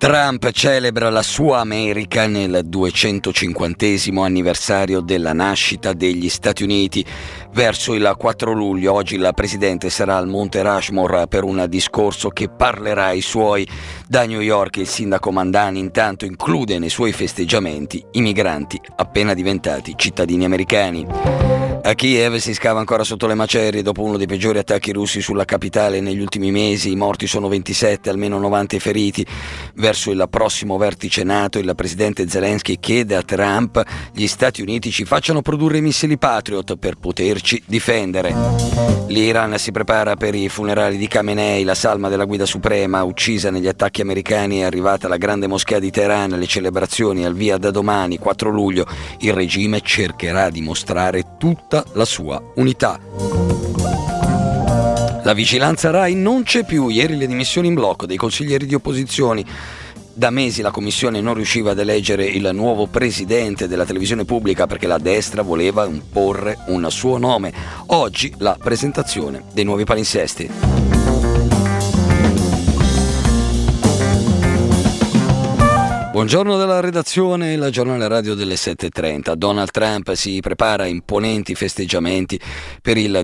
Trump celebra la sua America nel 250° anniversario della nascita degli Stati Uniti. Verso il 4 luglio, oggi il presidente sarà al Monte Rushmore per un discorso che parlerà ai suoi. Da New York il sindaco Mandani intanto include nei suoi festeggiamenti i migranti appena diventati cittadini americani. A Kiev si scava ancora sotto le macerie dopo uno dei peggiori attacchi russi sulla capitale negli ultimi mesi. I morti sono 27, almeno 90 i feriti. Verso il prossimo vertice NATO, il presidente Zelensky chiede a Trump gli Stati Uniti ci facciano produrre i missili Patriot per poterci difendere. L'Iran si prepara per i funerali di Khamenei, la salma della guida suprema uccisa negli attacchi americani è arrivata alla grande moschea di Teheran. Le celebrazioni al via da domani, 4 luglio. Il regime cercherà di mostrare tutta la sua unità. La vigilanza Rai non c'è più. Ieri le dimissioni in blocco dei consiglieri di opposizione. Da mesi la commissione non riusciva ad eleggere il nuovo presidente della televisione pubblica perché la destra voleva imporre un suo nome. Oggi la presentazione dei nuovi palinsesti. Buongiorno dalla redazione, il giornale radio delle 7:30. Donald Trump si prepara a imponenti festeggiamenti per il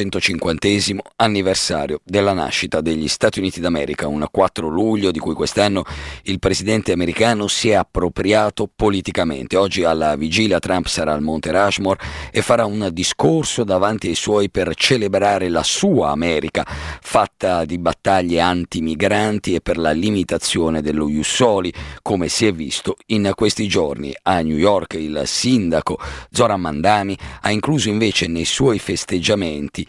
250° anniversario della nascita degli Stati Uniti d'America, un 4 luglio di cui quest'anno il presidente americano si è appropriato politicamente. Oggi alla vigilia Trump sarà al Monte Rushmore e farà un discorso davanti ai suoi per celebrare la sua America, fatta di battaglie anti-migranti e per la limitazione dello ius soli, come si è visto in questi giorni. A New York il sindaco Zoran Mandani ha incluso invece nei suoi festeggiamenti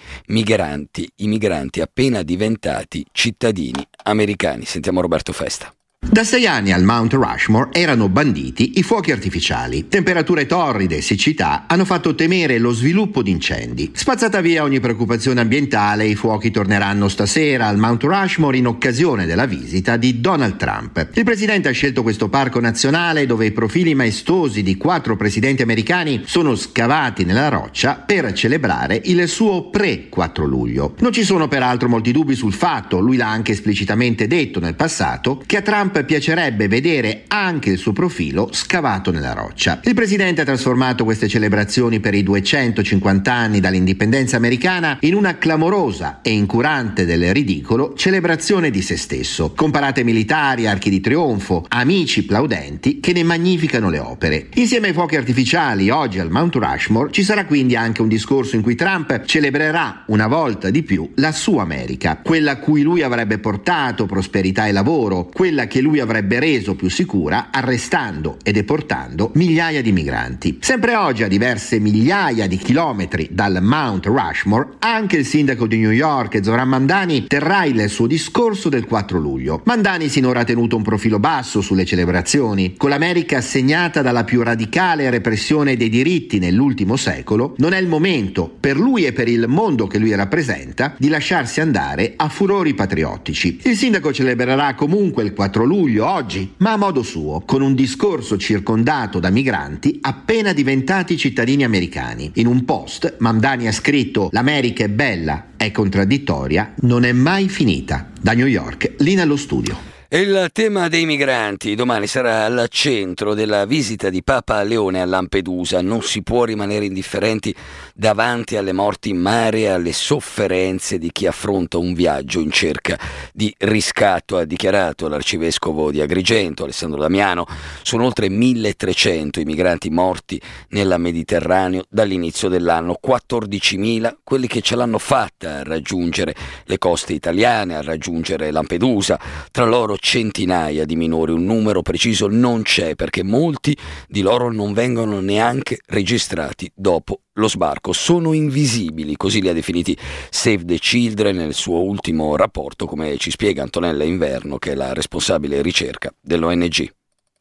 i migranti appena diventati cittadini americani. Sentiamo Roberto Festa. Da 6 anni al Mount Rushmore erano banditi i fuochi artificiali. Temperature torride e siccità hanno fatto temere lo sviluppo di incendi. Spazzata via ogni preoccupazione ambientale, i fuochi torneranno stasera al Mount Rushmore in occasione della visita di Donald Trump. Il presidente ha scelto questo parco nazionale dove i profili maestosi di 4 presidenti americani sono scavati nella roccia per celebrare il suo pre-4 luglio. Non ci sono peraltro molti dubbi sul fatto, lui l'ha anche esplicitamente detto nel passato, che a Trump piacerebbe vedere anche il suo profilo scavato nella roccia. Il presidente ha trasformato queste celebrazioni per i 250 anni dall'indipendenza americana in una clamorosa e incurante del ridicolo celebrazione di se stesso, con parate militari, archi di trionfo, amici plaudenti che ne magnificano le opere. Insieme ai fuochi artificiali, oggi al Mount Rushmore ci sarà quindi anche un discorso in cui Trump celebrerà una volta di più la sua America, quella a cui lui avrebbe portato prosperità e lavoro, quella che lui avrebbe reso più sicura arrestando e deportando migliaia di migranti. Sempre oggi, a diverse migliaia di chilometri dal Mount Rushmore, anche il sindaco di New York, Zoran Mandani, terrà il suo discorso del 4 luglio. Mandani sinora ha tenuto un profilo basso sulle celebrazioni. Con l'America segnata dalla più radicale repressione dei diritti nell'ultimo secolo, non è il momento, per lui e per il mondo che lui rappresenta, di lasciarsi andare a furori patriottici. Il sindaco celebrerà comunque il 4 luglio oggi, ma a modo suo, con un discorso circondato da migranti appena diventati cittadini americani. In un post Mandani ha scritto: l'America è bella, è contraddittoria, non è mai finita. Da New York, Lina allo studio. Il tema dei migranti domani sarà al centro della visita di Papa Leone a Lampedusa. Non si può rimanere indifferenti davanti alle morti in mare e alle sofferenze di chi affronta un viaggio in cerca di riscatto, ha dichiarato l'arcivescovo di Agrigento, Alessandro Damiano. Sono oltre 1.300 i migranti morti nel Mediterraneo dall'inizio dell'anno, 14.000 quelli che ce l'hanno fatta a raggiungere le coste italiane, a raggiungere Lampedusa, tra loro centinaia di minori. Un numero preciso non c'è perché molti di loro non vengono neanche registrati dopo lo sbarco. Sono invisibili, così li ha definiti Save the Children nel suo ultimo rapporto, come ci spiega Antonella Inverno, che è la responsabile ricerca dell'ONG.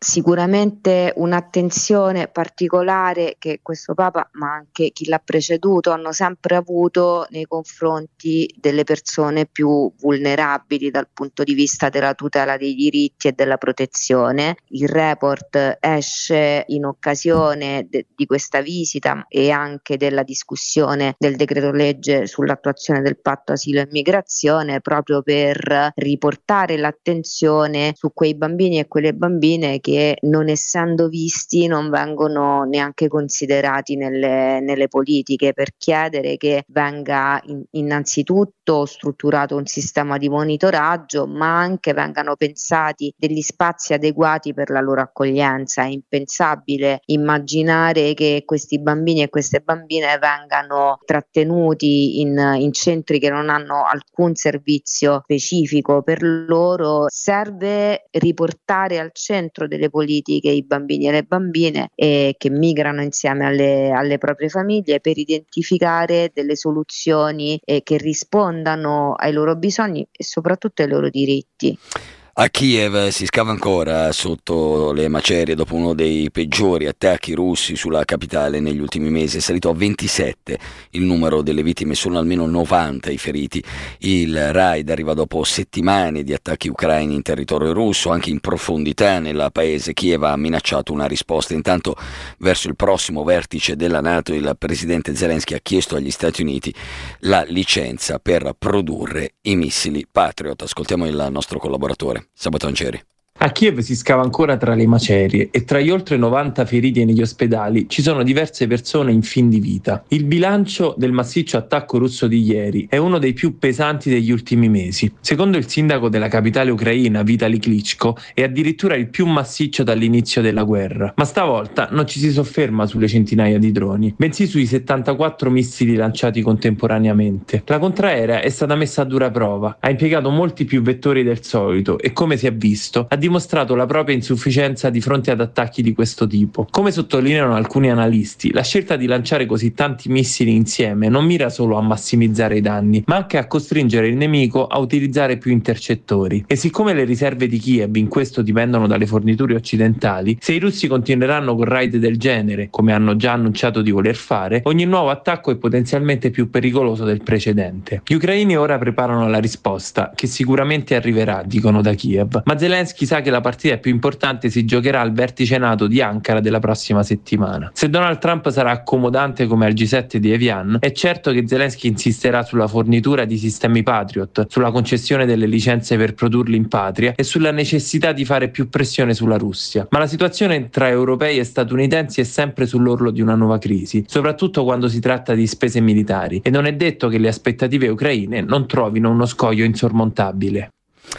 sicuramente un'attenzione particolare che questo Papa, ma anche chi l'ha preceduto, hanno sempre avuto nei confronti delle persone più vulnerabili dal punto di vista della tutela dei diritti e della protezione. Il report esce in occasione di questa visita e anche della discussione del decreto legge sull'attuazione del patto asilo e migrazione, proprio per riportare l'attenzione su quei bambini e quelle bambine che, non essendo visti, non vengono neanche considerati nelle politiche, per chiedere che venga innanzitutto strutturato un sistema di monitoraggio, ma anche vengano pensati degli spazi adeguati per la loro accoglienza. È impensabile immaginare che questi bambini e queste bambine vengano trattenuti in centri che non hanno alcun servizio specifico per loro. Serve riportare al centro delle politiche i bambini e le bambine che migrano insieme alle proprie famiglie, per identificare delle soluzioni che rispondano ai loro bisogni e soprattutto ai loro diritti. A Kiev si scava ancora sotto le macerie dopo uno dei peggiori attacchi russi sulla capitale negli ultimi mesi. È salito a 27 il numero delle vittime, sono almeno 90 i feriti. Il raid arriva dopo settimane di attacchi ucraini in territorio russo, anche in profondità nel paese. Kiev ha minacciato una risposta. Intanto, verso il prossimo vertice della NATO, il presidente Zelensky ha chiesto agli Stati Uniti la licenza per produrre i missili Patriot. Ascoltiamo il nostro collaboratore Sabato Anceri. A Kiev si scava ancora tra le macerie e tra gli oltre 90 feriti negli ospedali ci sono diverse persone in fin di vita. Il bilancio del massiccio attacco russo di ieri è uno dei più pesanti degli ultimi mesi. Secondo il sindaco della capitale ucraina, Vitali Klitschko, è addirittura il più massiccio dall'inizio della guerra. Ma stavolta non ci si sofferma sulle centinaia di droni, bensì sui 74 missili lanciati contemporaneamente. La contraerea è stata messa a dura prova, ha impiegato molti più vettori del solito e, come si è visto, ha dimostrato la propria insufficienza di fronte ad attacchi di questo tipo. Come sottolineano alcuni analisti, la scelta di lanciare così tanti missili insieme non mira solo a massimizzare i danni, ma anche a costringere il nemico a utilizzare più intercettori. E siccome le riserve di Kiev in questo dipendono dalle forniture occidentali, se i russi continueranno con raid del genere, come hanno già annunciato di voler fare, ogni nuovo attacco è potenzialmente più pericoloso del precedente. Gli ucraini ora preparano la risposta, che sicuramente arriverà, dicono da Kiev, ma Zelensky sa che la partita più importante si giocherà al vertice NATO di Ankara della prossima settimana. Se Donald Trump sarà accomodante come al G7 di Evian, è certo che Zelensky insisterà sulla fornitura di sistemi Patriot, sulla concessione delle licenze per produrli in patria e sulla necessità di fare più pressione sulla Russia. Ma la situazione tra europei e statunitensi è sempre sull'orlo di una nuova crisi, soprattutto quando si tratta di spese militari, e non è detto che le aspettative ucraine non trovino uno scoglio insormontabile.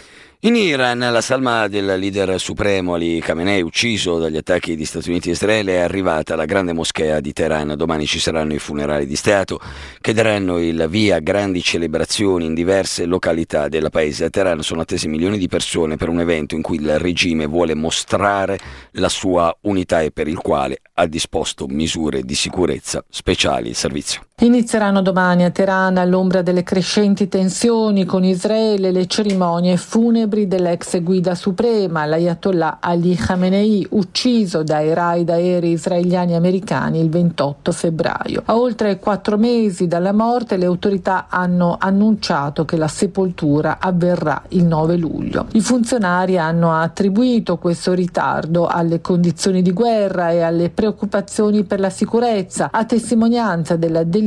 In Iran, la salma del leader supremo Ali Khamenei, ucciso dagli attacchi di Stati Uniti e Israele, è arrivata alla grande moschea di Teheran. Domani ci saranno i funerali di Stato che daranno il via a grandi celebrazioni in diverse località del paese. A Teheran sono attese milioni di persone per un evento in cui il regime vuole mostrare la sua unità e per il quale ha disposto misure di sicurezza speciali. Il servizio. Inizieranno domani a Teheran, all'ombra delle crescenti tensioni con Israele, le cerimonie funebri dell'ex guida suprema, l'Ayatollah Ali Khamenei, ucciso dai raid aerei israeliani e americani il 28 febbraio. A oltre 4 mesi dalla morte, le autorità hanno annunciato che la sepoltura avverrà il 9 luglio. I funzionari hanno attribuito questo ritardo alle condizioni di guerra e alle preoccupazioni per la sicurezza, a testimonianza della delicatezza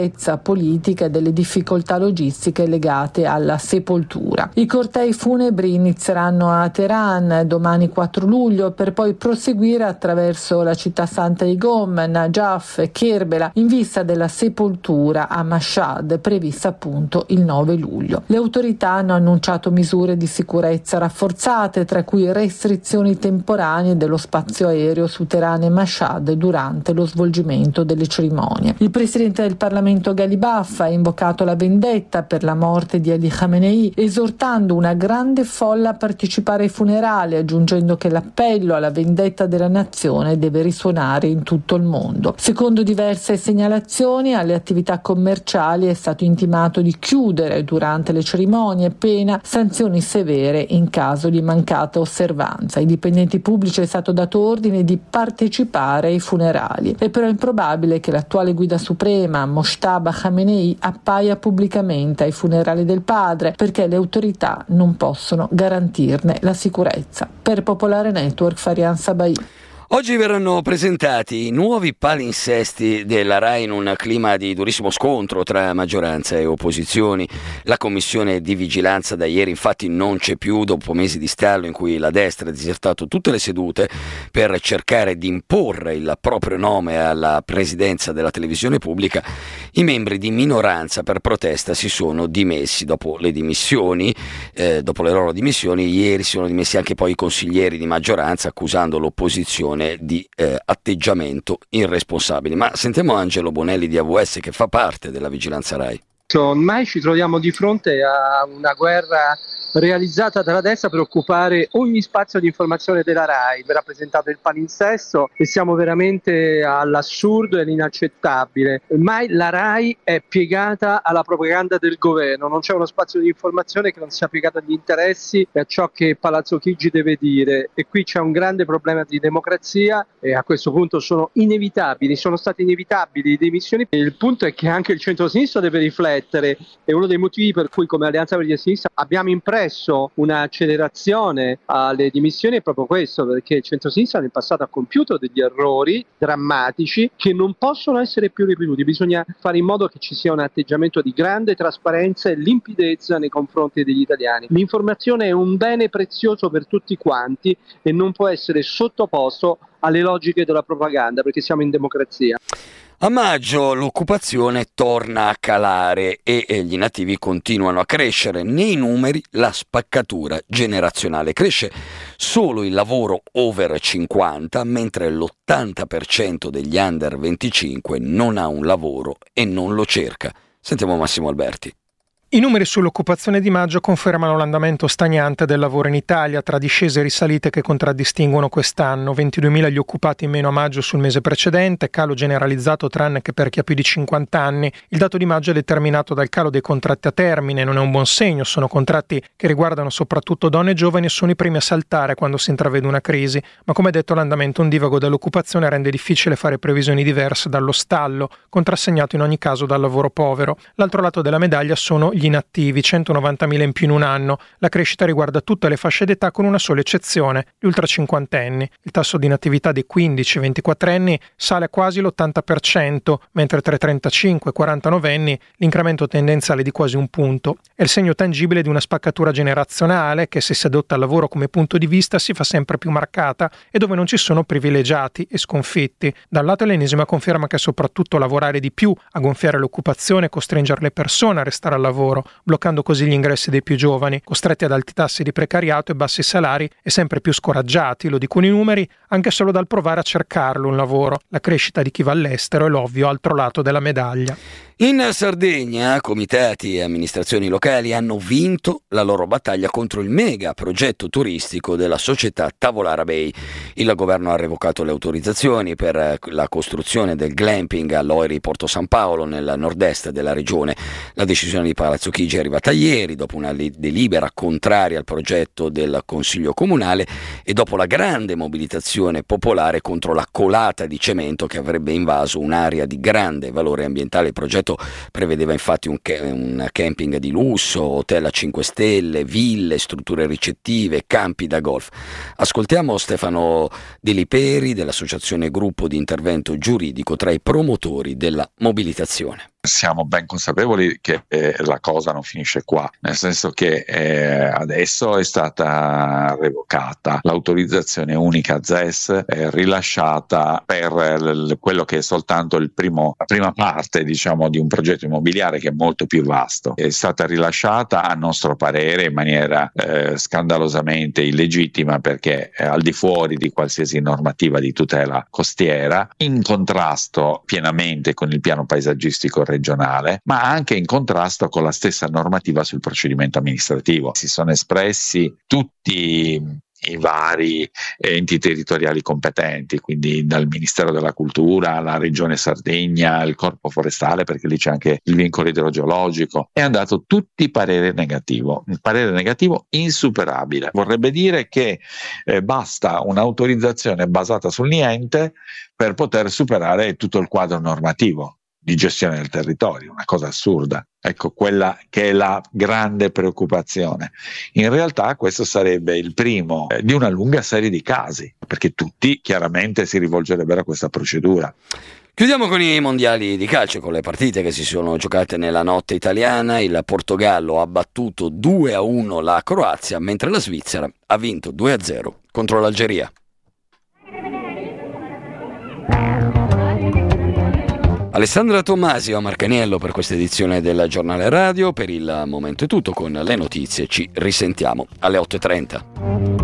politica e delle difficoltà logistiche legate alla sepoltura. I cortei funebri inizieranno a Teheran domani 4 luglio per poi proseguire attraverso la città santa di Qom, Najaf e Kerbela in vista della sepoltura a Mashhad prevista appunto il 9 luglio. Le autorità hanno annunciato misure di sicurezza rafforzate, tra cui restrizioni temporanee dello spazio aereo su Teheran e Mashhad durante lo svolgimento delle cerimonie. Il presidente presidente del Parlamento Ghalibaf ha invocato la vendetta per la morte di Ali Khamenei, esortando una grande folla a partecipare ai funerali, aggiungendo che l'appello alla vendetta della nazione deve risuonare in tutto il mondo. Secondo diverse segnalazioni, alle attività commerciali è stato intimato di chiudere durante le cerimonie, pena sanzioni severe in caso di mancata osservanza. Ai dipendenti pubblici è stato dato ordine di partecipare ai funerali. È però improbabile che l'attuale guida suprema, Mojtaba Khamenei, appaia pubblicamente ai funerali del padre, perché le autorità non possono garantirne la sicurezza. Per Popolare Network, Farian Sabai. Oggi verranno presentati i nuovi palinsesti della RAI in un clima di durissimo scontro tra maggioranza e opposizioni. La commissione di vigilanza da ieri infatti non c'è più, dopo mesi di stallo in cui la destra ha disertato tutte le sedute per cercare di imporre il proprio nome alla presidenza della televisione pubblica. I membri di minoranza per protesta si sono dimessi dopo le loro dimissioni. Ieri si sono dimessi anche poi i consiglieri di maggioranza, accusando l'opposizione di atteggiamento irresponsabile. Ma sentiamo Angelo Bonelli di AVS, che fa parte della vigilanza RAI. Ormai ci troviamo di fronte a una guerra realizzata dalla destra per occupare ogni spazio di informazione della RAI. Verrà presentato il palinsesto e siamo veramente all'assurdo e all'inaccettabile. Ormai la RAI è piegata alla propaganda del governo, non c'è uno spazio di informazione che non sia piegato agli interessi e a ciò che Palazzo Chigi deve dire, e qui c'è un grande problema di democrazia e a questo punto sono state inevitabili le dimissioni. Il punto è che anche il centro-sinistra deve riflettere, e uno dei motivi per cui come Alleanza Verdi e Sinistra abbiamo impresso un'accelerazione alle dimissioni è proprio questo, perché il centro-sinistra nel passato ha compiuto degli errori drammatici che non possono essere più ripetuti. Bisogna fare in modo che ci sia un atteggiamento di grande trasparenza e limpidezza nei confronti degli italiani. L'informazione è un bene prezioso per tutti quanti e non può essere sottoposto alle logiche della propaganda, perché siamo in democrazia. A maggio l'occupazione torna a calare e gli inattivi continuano a crescere. Nei numeri la spaccatura generazionale cresce, solo il lavoro over 50, mentre l'80% degli under 25 non ha un lavoro e non lo cerca. Sentiamo Massimo Alberti. I numeri sull'occupazione di maggio confermano l'andamento stagnante del lavoro in Italia, tra discese e risalite che contraddistinguono quest'anno. 22.000 gli occupati in meno a maggio sul mese precedente, calo generalizzato tranne che per chi ha più di 50 anni. Il dato di maggio è determinato dal calo dei contratti a termine, non è un buon segno, sono contratti che riguardano soprattutto donne e giovani e sono i primi a saltare quando si intravede una crisi. Ma come detto, l'andamento ondivago dell'occupazione rende difficile fare previsioni diverse dallo stallo, contrassegnato in ogni caso dal lavoro povero. L'altro lato della medaglia sono gli inattivi, 190.000 in più in un anno. La crescita riguarda tutte le fasce d'età con una sola eccezione, gli ultra cinquantenni. Il tasso di inattività dei 15-24 anni sale a quasi l'80%, mentre tra i 35 e 49 anni l'incremento tendenziale è di quasi un punto. È il segno tangibile di una spaccatura generazionale che, se si adotta il lavoro come punto di vista, si fa sempre più marcata e dove non ci sono privilegiati e sconfitti. Da un lato l'ennesima conferma che soprattutto lavorare di più a gonfiare l'occupazione e costringere le persone a restare al lavoro, bloccando così gli ingressi dei più giovani, costretti ad alti tassi di precariato e bassi salari e sempre più scoraggiati, lo dicono i numeri, anche solo dal provare a cercarlo un lavoro. La crescita di chi va all'estero è l'ovvio altro lato della medaglia. In Sardegna, comitati e amministrazioni locali hanno vinto la loro battaglia contro il mega progetto turistico della società Tavolara Bay. Il governo ha revocato le autorizzazioni per la costruzione del glamping all'Oiri Porto San Paolo, nel nord-est della regione. La decisione di Palazzo Chigi è arrivata ieri, dopo una delibera contraria al progetto del Consiglio Comunale e dopo la grande mobilitazione popolare contro la colata di cemento che avrebbe invaso un'area di grande valore ambientale. Il progetto prevedeva infatti un camping di lusso, hotel a 5 stelle, ville, strutture ricettive, campi da golf. Ascoltiamo Stefano De Liperi dell'associazione Gruppo di Intervento Giuridico, tra i promotori della mobilitazione. Siamo ben consapevoli che la cosa non finisce qua, nel senso che adesso è stata revocata l'autorizzazione unica ZES, rilasciata per quello che è soltanto la prima parte, diciamo, di un progetto immobiliare che è molto più vasto. È stata rilasciata a nostro parere in maniera scandalosamente illegittima, perché al di fuori di qualsiasi normativa di tutela costiera, in contrasto pienamente con il piano paesaggistico regionale, ma anche in contrasto con la stessa normativa sul procedimento amministrativo. Si sono espressi tutti i vari enti territoriali competenti, quindi dal Ministero della Cultura alla Regione Sardegna, il Corpo Forestale, perché lì c'è anche il vincolo idrogeologico, è andato tutti parere negativo, un parere negativo insuperabile. Vorrebbe dire che basta un'autorizzazione basata sul niente per poter superare tutto il quadro normativo di gestione del territorio, una cosa assurda. Ecco, quella che è la grande preoccupazione. In realtà questo sarebbe il primo di una lunga serie di casi, perché tutti chiaramente si rivolgerebbero a questa procedura. Chiudiamo con i mondiali di calcio, con le partite che si sono giocate nella notte italiana. Il Portogallo ha battuto 2-1 la Croazia, mentre la Svizzera ha vinto 2-0 contro l'Algeria. Alessandra Tommasi o Marcaniello per questa edizione del Giornale Radio. Per il momento è tutto, con le notizie ci risentiamo alle 8:30.